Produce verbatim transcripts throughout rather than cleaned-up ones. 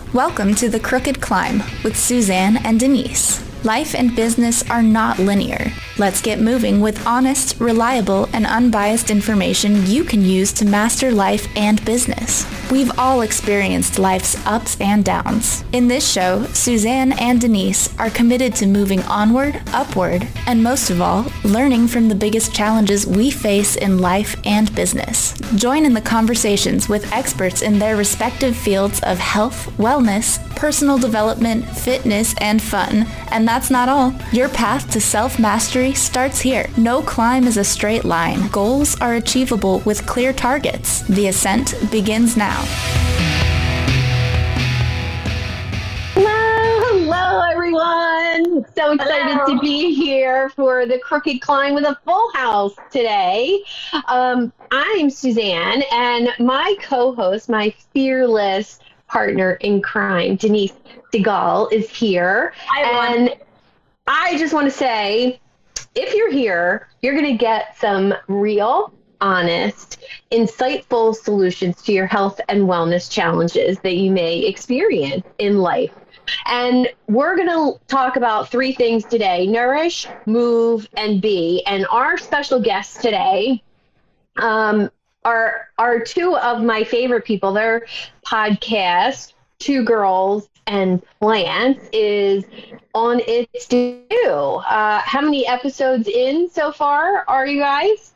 Welcome to The Crooked Climb with Suzanne and Denise. Life and business are not linear. Let's get moving with honest, reliable, and unbiased information you can use to master life and business. We've all experienced life's ups and downs. In this show, Suzanne and Denise are committed to moving onward, upward, and most of all, learning from the biggest challenges we face in life and business. Join in the conversations with experts in their respective fields of health, wellness, personal development, fitness, and fun. And that's not all. Your path to self-mastery starts here. No climb is a straight line. Goals are achievable with clear targets. The ascent begins now. Hello, hello everyone. So excited Hello. to be here for the Crooked Climb with a full house today. Um, I'm Suzanne, and my co-host, my fearless partner in crime, Denise DeGaulle, is here. Hi, and I just want to say, if you're here, you're going to get some real, honest, insightful solutions to your health and wellness challenges that you may experience in life. And we're going to talk about three things today: nourish, move, and be. And our special guests today um, are, are two of my favorite people. Their podcast, Two Girls and Plants, is on its due. Uh, how many episodes in so far are you guys?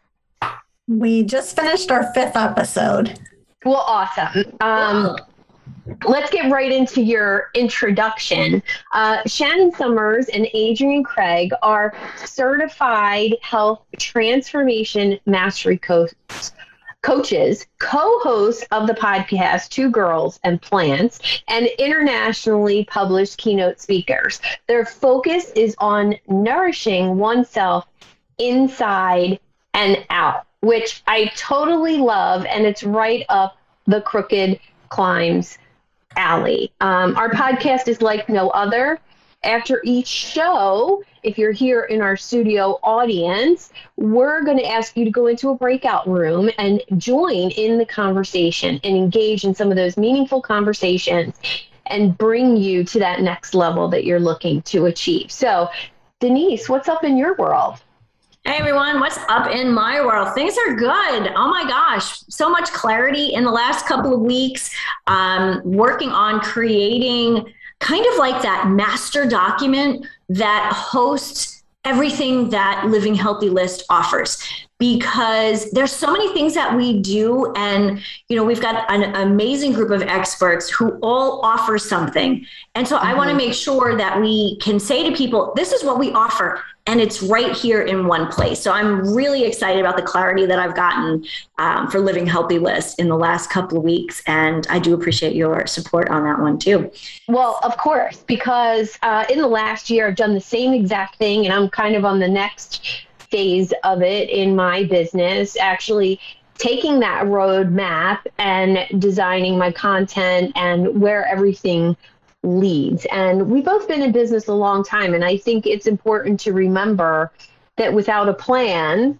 We just finished our fifth episode. Well, awesome. Um, let's get right into your introduction. Uh, Shannon Summers and Adrienne Craig are certified health transformation mastery coaches. coaches, co-hosts of the podcast Two Girls and Plants, and internationally published keynote speakers. Their focus is on nourishing oneself inside and out, which I totally love, and it's right up the Crooked Climb's alley. Um, our podcast is like no other. After each show, if you're here in our studio audience, we're going to ask you to go into a breakout room and join in the conversation and engage in some of those meaningful conversations and bring you to that next level that you're looking to achieve. So, Denise, what's up in your world? Hey everyone, what's up in my world? Things are good. Oh my gosh, so much clarity in the last couple of weeks. Um, working on creating kind of like that master document that hosts everything that Living Healthy List offers, because there's so many things that we do. And, you know, we've got an amazing group of experts who all offer something. And so mm-hmm. I want to make sure that we can say to people, this is what we offer. And it's right here in one place. So I'm really excited about the clarity that I've gotten um, for Living Healthy List in the last couple of weeks. And I do appreciate your support on that one too. Well, of course, because uh, in the last year, I've done the same exact thing, and I'm kind of on the next phase of it in my business, actually taking that roadmap and designing my content and where everything leads. And we've both been in business a long time, and I think it's important to remember that without a plan,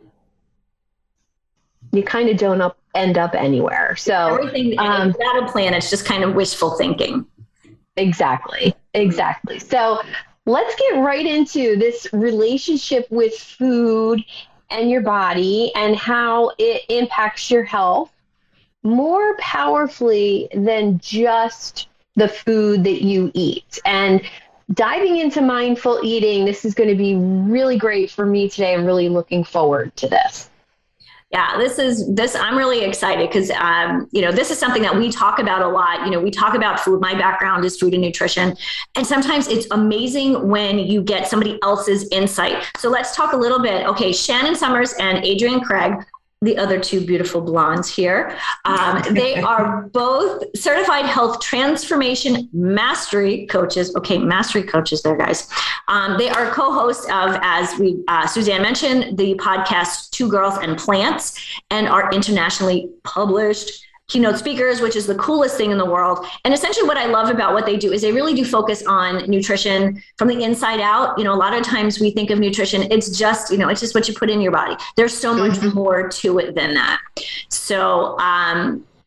you kind of don't up, end up anywhere. So everything um, without a plan, it's just kind of wishful thinking. Exactly. Exactly. So let's get right into this relationship with food and your body and how it impacts your health more powerfully than just the food that you eat. And diving into mindful eating, this is going to be really great for me today. I'm really looking forward to this. Yeah, this is this. I'm really excited because, um, you know, this is something that we talk about a lot. You know, we talk about food. My background is food and nutrition. And sometimes it's amazing when you get somebody else's insight. So let's talk a little bit. Okay, Shannon Summers and Adrienne Craig, the other two beautiful blondes here. Um, they are both certified health transformation mastery coaches. Okay, mastery coaches there, guys. Um, they are co-hosts of, as we uh, Suzanne mentioned, the podcast Two Girls and Plants, and are internationally published keynote speakers, which is the coolest thing in the world. And essentially what I love about what they do is they really do focus on nutrition from the inside out. You know, a lot of times we think of nutrition, it's just, you know, it's just what you put in your body. There's so much mm-hmm. more to it than that. So um,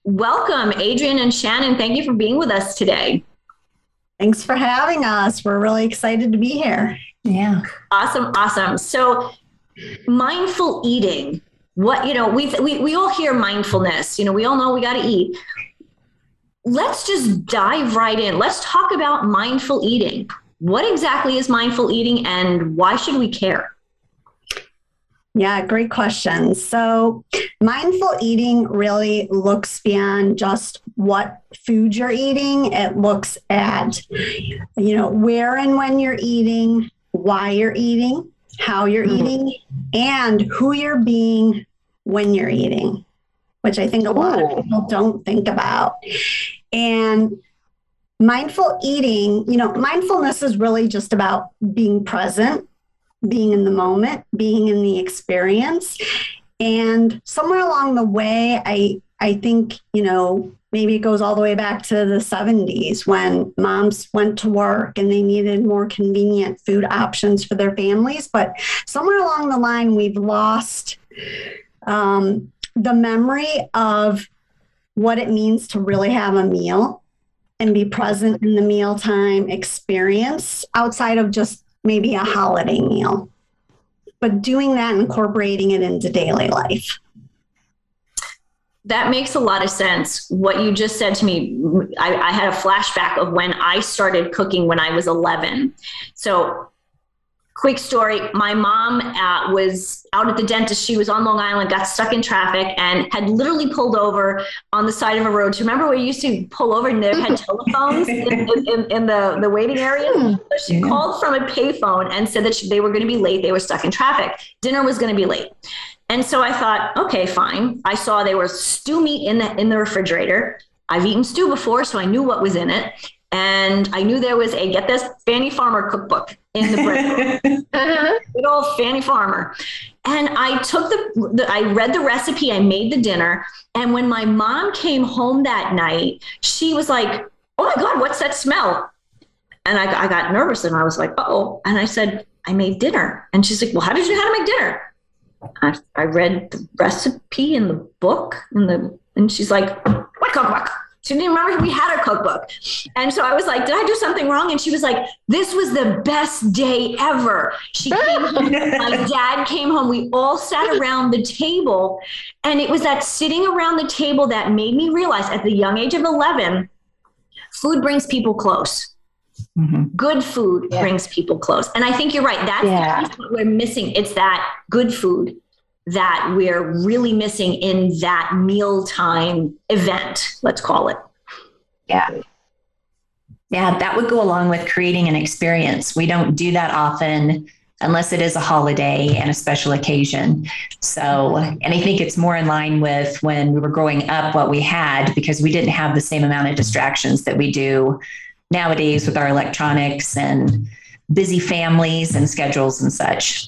welcome, Adrienne and Shannon. Thank you for being with us today. Thanks for having us. We're really excited to be here. Yeah. Awesome. Awesome. So mindful eating, what, you know, we, we, we all hear mindfulness, you know, we all know we got to eat. Let's just dive right in. Let's talk about mindful eating. What exactly is mindful eating and why should we care? Yeah, great question. So mindful eating really looks beyond just what food you're eating. It looks at, you know, where and when you're eating, why you're eating, how you're mm-hmm. eating, and who you're being when you're eating, which I think a lot of people don't think about. And mindful eating, you know, mindfulness is really just about being present, being in the moment, being in the experience. And somewhere along the way, I I think, you know, maybe it goes all the way back to the seventies when moms went to work and they needed more convenient food options for their families. But somewhere along the line, we've lost um, the memory of what it means to really have a meal and be present in the mealtime experience outside of just maybe a holiday meal, but doing that and incorporating it into daily life. That makes a lot of sense. What you just said to me, I, I had a flashback of when I started cooking when I was eleven. So quick story, my mom uh, was out at the dentist. She was on Long Island, got stuck in traffic and had literally pulled over on the side of a road. Do you remember where you used to pull over and they had telephones in, in, in the, the waiting area? So she yeah. called from a payphone and said that she, they were going to be late. They were stuck in traffic. Dinner was going to be late. And so I thought, okay, fine. I saw there was stew meat in the, in the refrigerator. I've eaten stew before, so I knew what was in it. And I knew there was a, get this, Fannie Farmer cookbook in the brick. Good old Fannie Farmer. And I took the, the, I read the recipe, I made the dinner. And when my mom came home that night, she was like, oh my God, what's that smell? And I, I got nervous and I was like, uh-oh. And I said, I made dinner. And she's like, well, how did you know how to make dinner? I, I read the recipe in the book and the, and she's like, what cookbook? She didn't remember we had a cookbook. And so I was like, did I do something wrong? And she was like, this was the best day ever. She came home, my dad came home. We all sat around the table. And it was that sitting around the table that made me realize at the young age of eleven, food brings people close. Mm-hmm. Good food yeah. brings people close. And I think you're right. That's yeah. what we're missing. It's that good food that we're really missing in that mealtime event, let's call it. Yeah. Yeah, that would go along with creating an experience. We don't do that often unless it is a holiday and a special occasion. So, and I think it's more in line with when we were growing up, what we had, because we didn't have the same amount of distractions that we do nowadays with our electronics and busy families and schedules and such.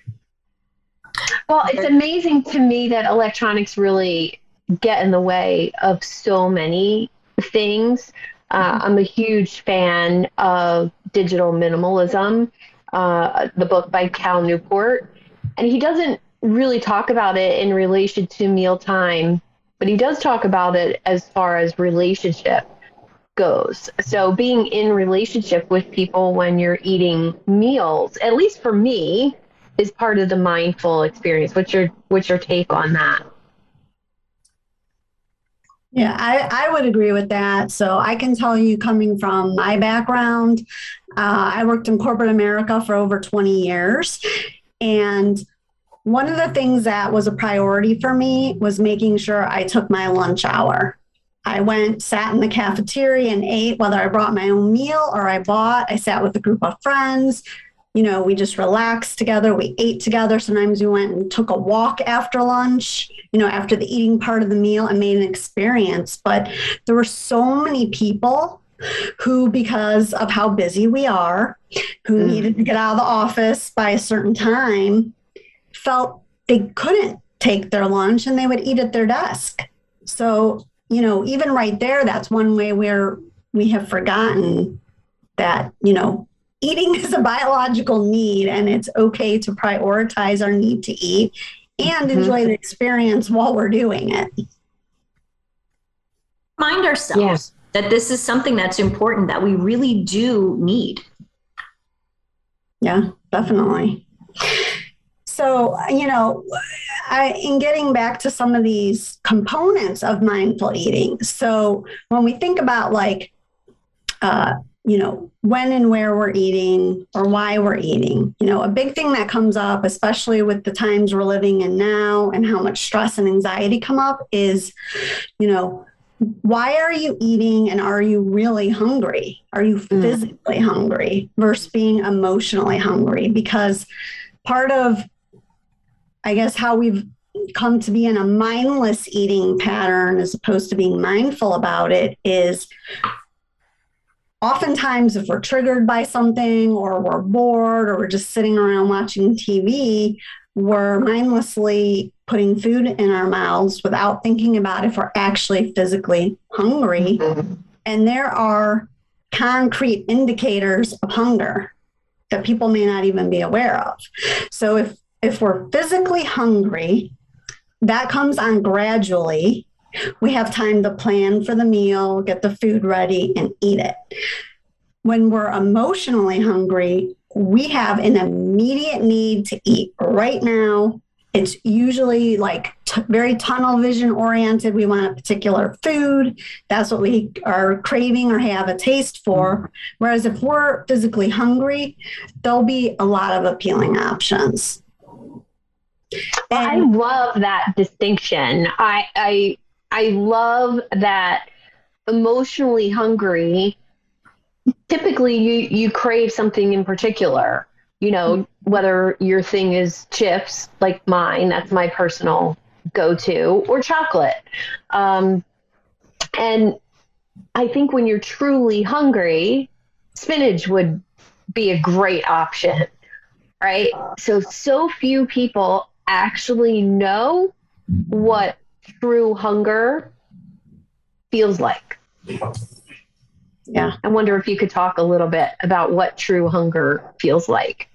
Well, it's amazing to me that electronics really get in the way of so many things. Uh, I'm a huge fan of Digital Minimalism, uh, the book by Cal Newport. And he doesn't really talk about it in relation to mealtime, but he does talk about it as far as relationship goes. So being in relationship with people when you're eating meals, at least for me, is part of the mindful experience. What's your what's your take on that? Yeah, I, I would agree with that. So I can tell you, coming from my background, uh, I worked in corporate America for over twenty years. And one of the things that was a priority for me was making sure I took my lunch hour. I went, sat in the cafeteria and ate, whether I brought my own meal or I bought. I sat with a group of friends. You know, we just relaxed together. We ate together. Sometimes we went and took a walk after lunch, you know, after the eating part of the meal, and made an experience. But there were so many people who, because of how busy we are, who mm. needed to get out of the office by a certain time, felt they couldn't take their lunch and they would eat at their desk. So, you know, even right there, that's one way where we have forgotten that, you know, eating is a biological need, and it's okay to prioritize our need to eat and mm-hmm. enjoy the experience while we're doing it. ourselves yeah. that this is something that's important, that we really do need. Yeah, definitely. So, you know, I, in getting back to some of these components of mindful eating. So when we think about like, uh, you know, when and where we're eating or why we're eating, you know, a big thing that comes up, especially with the times we're living in now and how much stress and anxiety come up is, you know, why are you eating and are you really hungry? Are you physically mm. hungry versus being emotionally hungry? Because part of, I guess, how we've come to be in a mindless eating pattern as opposed to being mindful about it is oftentimes if we're triggered by something or we're bored or we're just sitting around watching T V, we're mindlessly putting food in our mouths without thinking about if we're actually physically hungry. Mm-hmm. And there are concrete indicators of hunger that people may not even be aware of. So if, if we're physically hungry, that comes on gradually. We have time to plan for the meal, get the food ready, and eat it. When we're emotionally hungry, we have an immediate need to eat right now. It's usually like t- very tunnel vision oriented. We want a particular food. That's what we are craving or have a taste for. Whereas if we're physically hungry, there'll be a lot of appealing options. Well, I love that distinction. I, I, I love that emotionally hungry. Typically, you, you crave something in particular, you know, whether your thing is chips, like mine, that's my personal go-to, or chocolate. Um, and I think when you're truly hungry, spinach would be a great option, right? So, so few people actually know what true hunger feels like. Yeah. I wonder if you could talk a little bit about what true hunger feels like.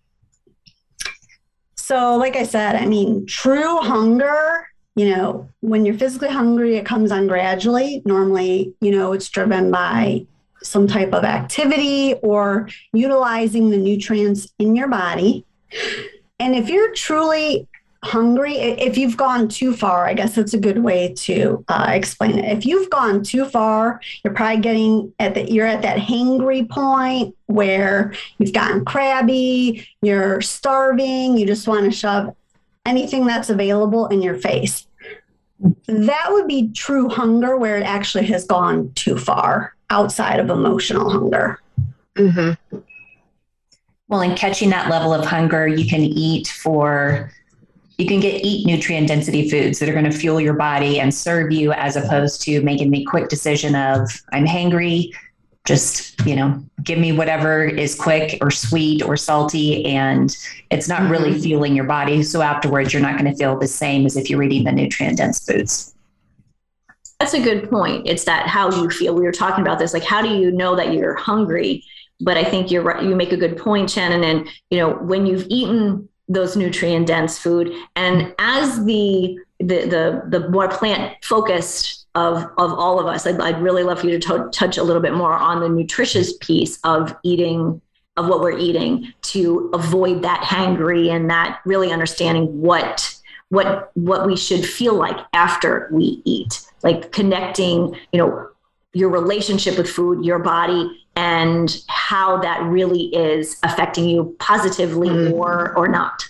So, like I said, I mean, true hunger, you know, when you're physically hungry, it comes on gradually. Normally, you know, it's driven by some type of activity or utilizing the nutrients in your body. And if you're truly hungry, if you've gone too far, I guess that's a good way to uh, explain it. If you've gone too far, you're probably getting at the, you're at that hangry point where you've gotten crabby, you're starving, you just want to shove anything that's available in your face. That would be true hunger where it actually has gone too far outside of emotional hunger. Mm-hmm. Well, in catching that level of hunger, you can eat for You can get eat nutrient density foods that are going to fuel your body and serve you, as opposed to making the quick decision of I'm hangry, just, you know, give me whatever is quick or sweet or salty, and it's not mm-hmm. really fueling your body. So afterwards, you're not going to feel the same as if you're eating the nutrient dense foods. That's a good point. It's that how you feel. We were talking about this, like, how do you know that you're hungry? But I think you're right. You make a good point, Shannon. And, you know, when you've eaten those nutrient dense food, and as the the the, the more plant focused of of all of us, I'd, I'd really love for you to t- touch a little bit more on the nutritious piece of eating, of what we're eating, to avoid that hangry and that really understanding what what what we should feel like after we eat, like connecting, you know, your relationship with food, your body, and how that really is affecting you positively mm. or or not.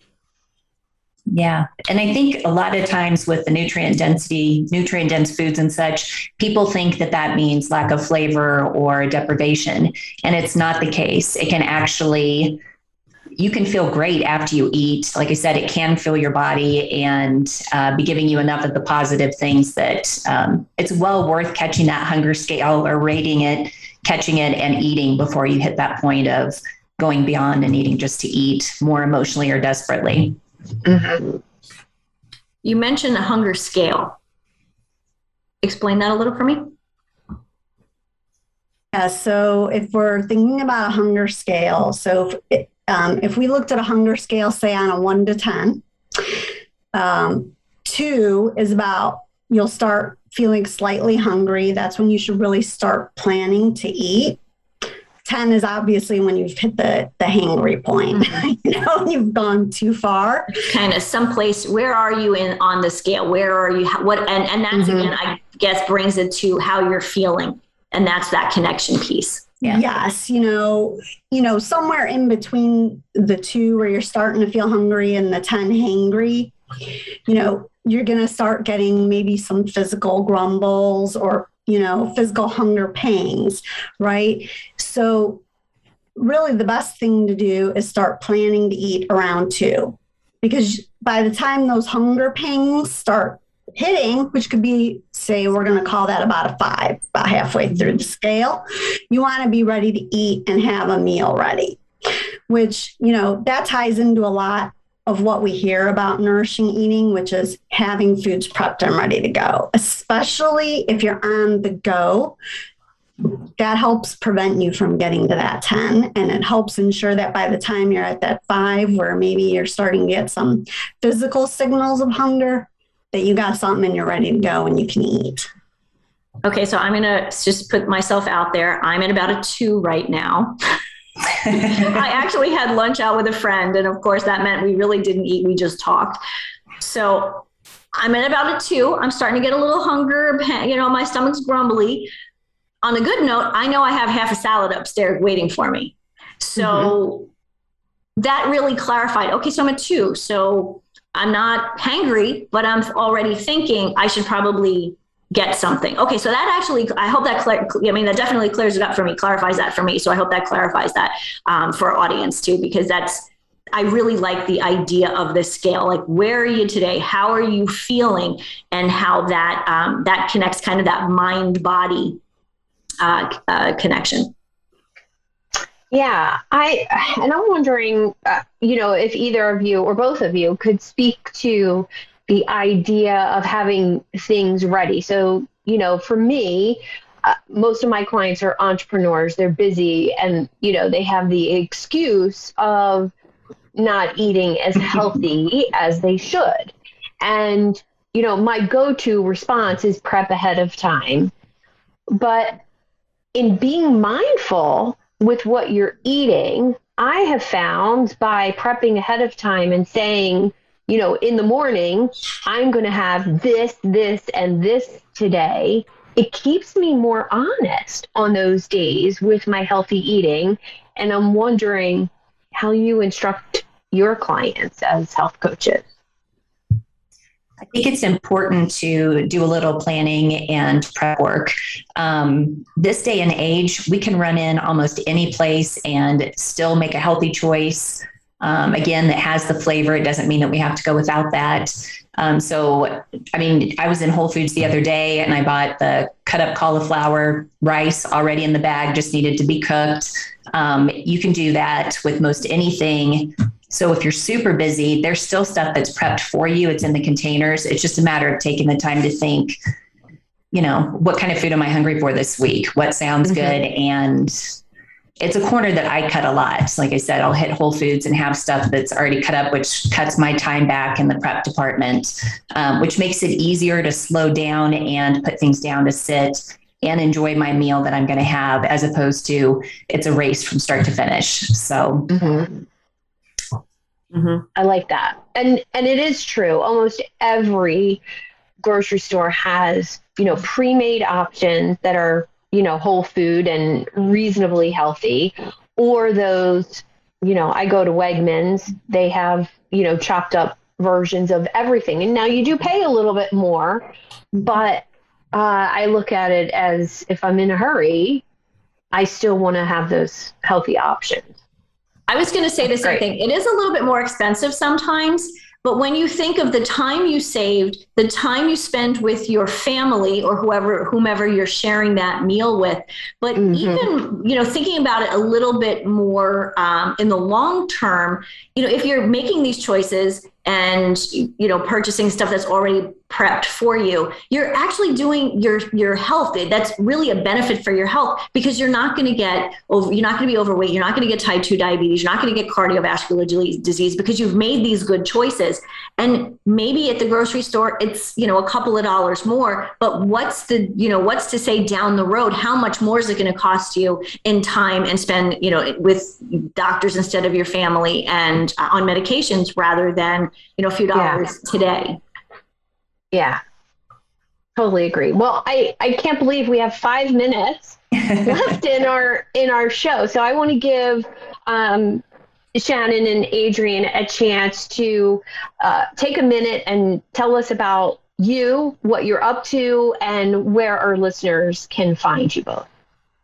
Yeah. And I think a lot of times with the nutrient density, nutrient dense foods and such, people think that that means lack of flavor or deprivation. And it's not the case. It can actually, you can feel great after you eat. Like I said, it can fill your body and uh, be giving you enough of the positive things that um, it's well worth catching that hunger scale or rating it, catching it and eating before you hit that point of going beyond and eating just to eat more emotionally or desperately. Mm-hmm. You mentioned a hunger scale. Explain that a little for me. Yeah, so if we're thinking about a hunger scale, so if, um, if we looked at a hunger scale, say on a one to ten, um, two is about, you'll start feeling slightly hungry, that's when you should really start planning to eat. ten is obviously when you've hit the, the hangry point, you know, you've gone too far. Kind of someplace, where are you in on the scale? Where are you? What? And, and that's, mm-hmm. again, I guess brings it to how you're feeling. And that's that connection piece. Yeah. Yes. You know, you know, somewhere in between the two where you're starting to feel hungry and the ten hangry, you know, you're going to start getting maybe some physical grumbles or, you know, physical hunger pangs, right? So really the best thing to do is start planning to eat around two, because by the time those hunger pangs start hitting, which could be, say, we're going to call that about a five, about halfway through the scale, you want to be ready to eat and have a meal ready, which, you know, that ties into a lot of what we hear about nourishing eating, which is having foods prepped and ready to go, especially if you're on the go. That helps prevent you from getting to that ten, and it helps ensure that by the time you're at that five, where maybe you're starting to get some physical signals of hunger, that you got something and you're ready to go and you can eat. Okay, so I'm going to just put myself out there. I'm at about a two right now. I actually had lunch out with a friend, and of course that meant we really didn't eat. We just talked. So I'm at about a two. I'm starting to get a little hunger. You know, my stomach's grumbly. On a good note, I know I have half a salad upstairs waiting for me. So mm-hmm. that really clarified. Okay, so I'm at two. So I'm not hangry, but I'm already thinking I should probably get something. Okay, so that actually, I hope that, clar- I mean, that definitely clears it up for me, clarifies that for me. So I hope that clarifies that um, for our audience too, because that's, I really like the idea of this scale. Like, where are you today? How are you feeling? And how that um, that connects kind of that mind-body uh, uh, connection. Yeah, I and I'm wondering, uh, you know, if either of you or both of you could speak to the idea of having things ready. So, you know, for me, uh, most of my clients are entrepreneurs. They're busy, and you know, they have the excuse of not eating as healthy as they should. And you know, my go-to response is prep ahead of time. But in being mindful with what you're eating, I have found by prepping ahead of time and saying, you know, in the morning, I'm going to have this, this, and this today. It keeps me more honest on those days with my healthy eating. And I'm wondering how you instruct your clients as health coaches. I think it's important to do a little planning and prep work. Um, this day and age, we can run in almost any place and still make a healthy choice. Um, again, that has the flavor. It doesn't mean that we have to go without that. Um, so, I mean, I was in Whole Foods the other day and I bought the cut up cauliflower rice already in the bag, just needed to be cooked. Um, you can do that with most anything. So if you're super busy, there's still stuff that's prepped for you. It's in the containers. It's just a matter of taking the time to think, you know, what kind of food am I hungry for this week? What sounds mm-hmm. good? And it's a corner that I cut a lot. Like I said, I'll hit Whole Foods and have stuff that's already cut up, which cuts my time back in the prep department, um, which makes it easier to slow down and put things down to sit and enjoy my meal that I'm going to have, as opposed to it's a race from start to finish. So mm-hmm. Mm-hmm. I like that. And and it is true. Almost every grocery store has, you know, pre-made options that are, you know, whole food and reasonably healthy, or those, you know, I go to Wegmans, they have, you know, chopped up versions of everything. And now you do pay a little bit more, but uh, I look at it as if I'm in a hurry, I still want to have those healthy options. I was going to say the same thing. It is a little bit more expensive sometimes, but when you think of the time you saved, the time you spend with your family or whoever, whomever you're sharing that meal with, but mm-hmm. even, you know, thinking about it a little bit more um, in the long term, you know, if you're making these choices and, you know, purchasing stuff that's already prepped for you, you're actually doing your, your health. That's really a benefit for your health, because you're not going to get over, you're not going to be overweight. You're not going to get type two diabetes. You're not going to get cardiovascular disease because you've made these good choices. And maybe at the grocery store, it, it's, you know, a couple of dollars more, but what's the, you know, what's to say down the road, how much more is it going to cost you in time and spend, you know, with doctors instead of your family and uh, on medications rather than, you know, a few dollars yeah. today. Yeah, totally agree. Well, I, I can't believe we have five minutes left in our, in our show. So I want to give, um, Shannon and Adrian a chance to uh, take a minute and tell us about you, what you're up to, and where our listeners can find you both.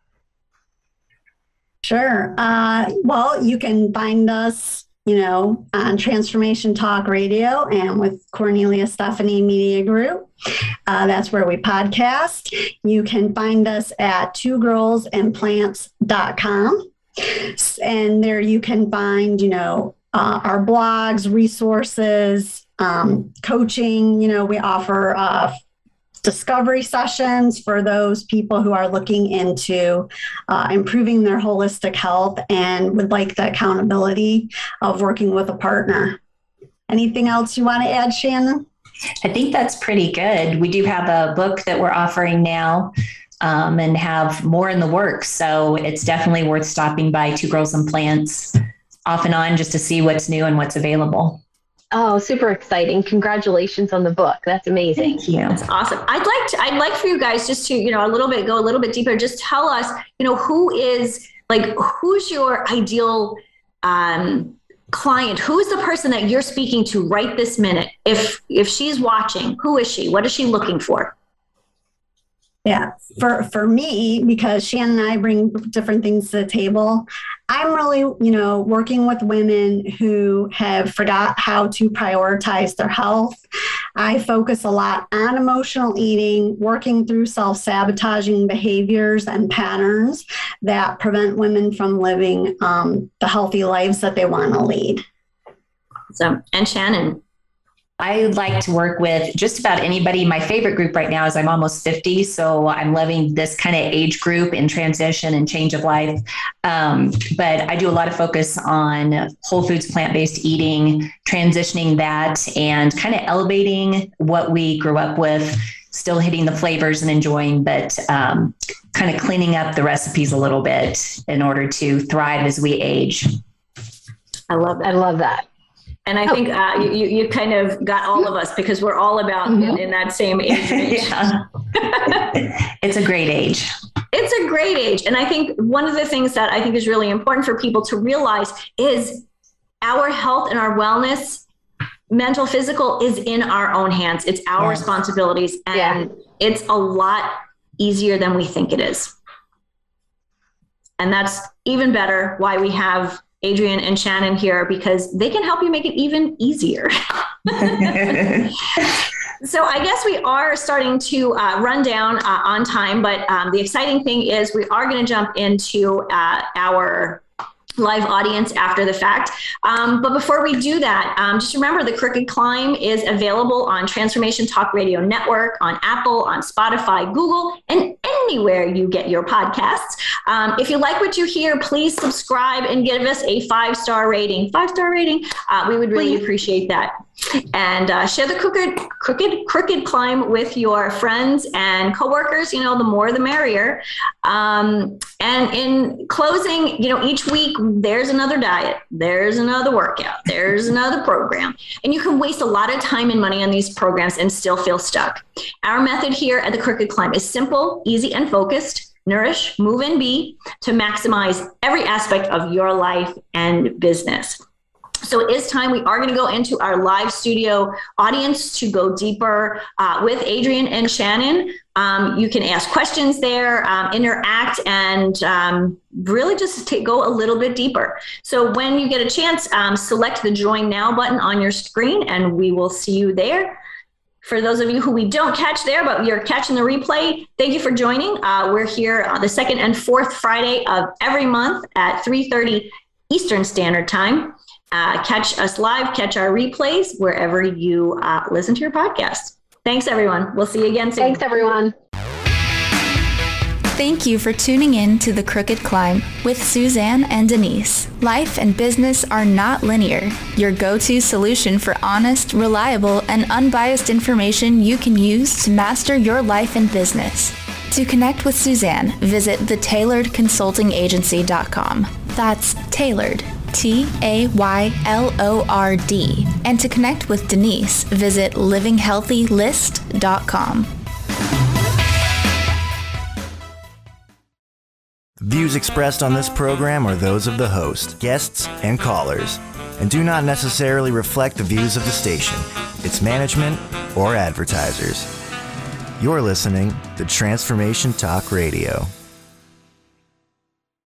Sure. Uh, well, you can find us, you know, on Transformation Talk Radio and with Cornelia Stephanie Media Group. Uh, that's where we podcast. You can find us at two girls and plants dot com. And there you can find, you know, uh, our blogs, resources, um, coaching. You know, we offer uh, discovery sessions for those people who are looking into uh, improving their holistic health and would like the accountability of working with a partner. Anything else you want to add, Shannon? I think that's pretty good. We do have a book that we're offering now. Um, and have more in the works. So it's definitely worth stopping by Two Girls and Plants off and on just to see what's new and what's available. Oh, super exciting. Congratulations on the book. That's amazing. Thank you. That's awesome. I'd like to, I'd like for you guys just to, you know, a little bit, go a little bit deeper. Just tell us, you know, who is like, who's your ideal um, client? Who is the person that you're speaking to right this minute? If, if she's watching, who is she? What is she looking for? Yeah, for, for me, because Shannon and I bring different things to the table, I'm really, you know, working with women who have forgot how to prioritize their health. I focus a lot on emotional eating, working through self-sabotaging behaviors and patterns that prevent women from living um, the healthy lives that they want to lead. So, and Shannon? I like to work with just about anybody. My favorite group right now is I'm almost fifty, so I'm loving this kind of age group in transition and change of life. Um, but I do a lot of focus on whole foods, plant-based eating, transitioning that, and kind of elevating what we grew up with, still hitting the flavors and enjoying, but um, kind of cleaning up the recipes a little bit in order to thrive as we age. I love that. I love that. And I oh. think uh, you, you kind of got all of us because we're all about mm-hmm. in, in that same age range. It's a great age. It's a great age. And I think one of the things that I think is really important for people to realize is our health and our wellness, mental, physical, is in our own hands. It's our yes. responsibilities. And yeah. it's a lot easier than we think it is. And that's even better why we have Adrian and Shannon here, because they can help you make it even easier. So I guess we are starting to uh, run down uh, on time, but um, the exciting thing is we are going to jump into uh, our live audience after the fact. Um, but before we do that, um, just remember the Crooked Climb is available on Transformation Talk Radio Network, on Apple, on Spotify, Google, and anywhere you get your podcasts. Um, if you like what you hear, please subscribe and give us a five-star rating. Five-star rating. Uh, we would really appreciate that. And uh, share the crooked, crooked, crooked climb with your friends and coworkers. You know, the more the merrier. Um, and in closing, you know, each week there's another diet, there's another workout, there's another program, and you can waste a lot of time and money on these programs and still feel stuck. Our method here at the Crooked Climb is simple, easy, and focused. Nourish, move, and be to maximize every aspect of your life and business. So it is time. We are going to go into our live studio audience to go deeper uh, with Adrian and Shannon. Um, you can ask questions there, um, interact, and um, really just take, go a little bit deeper. So when you get a chance, um, select the Join Now button on your screen, and we will see you there. For those of you who we don't catch there, but you're catching the replay, thank you for joining. Uh, we're here uh, the second and fourth Friday of every month at three thirty Eastern Standard Time. Uh, catch us live, catch our replays wherever you uh, listen to your podcast. Thanks, everyone. We'll see you again soon. Thanks, everyone. Thank you for tuning in to The Crooked Climb with Suzanne and Denise. Life and business are not linear. Your go-to solution for honest, reliable, and unbiased information you can use to master your life and business. To connect with Suzanne, visit the tailored consulting agency dot com. That's Tailored, T A Y L O R D. And to connect with Denise, visit living healthy list dot com. The views expressed on this program are those of the host, guests, and callers, and do not necessarily reflect the views of the station, its management, or advertisers. You're listening to Transformation Talk Radio.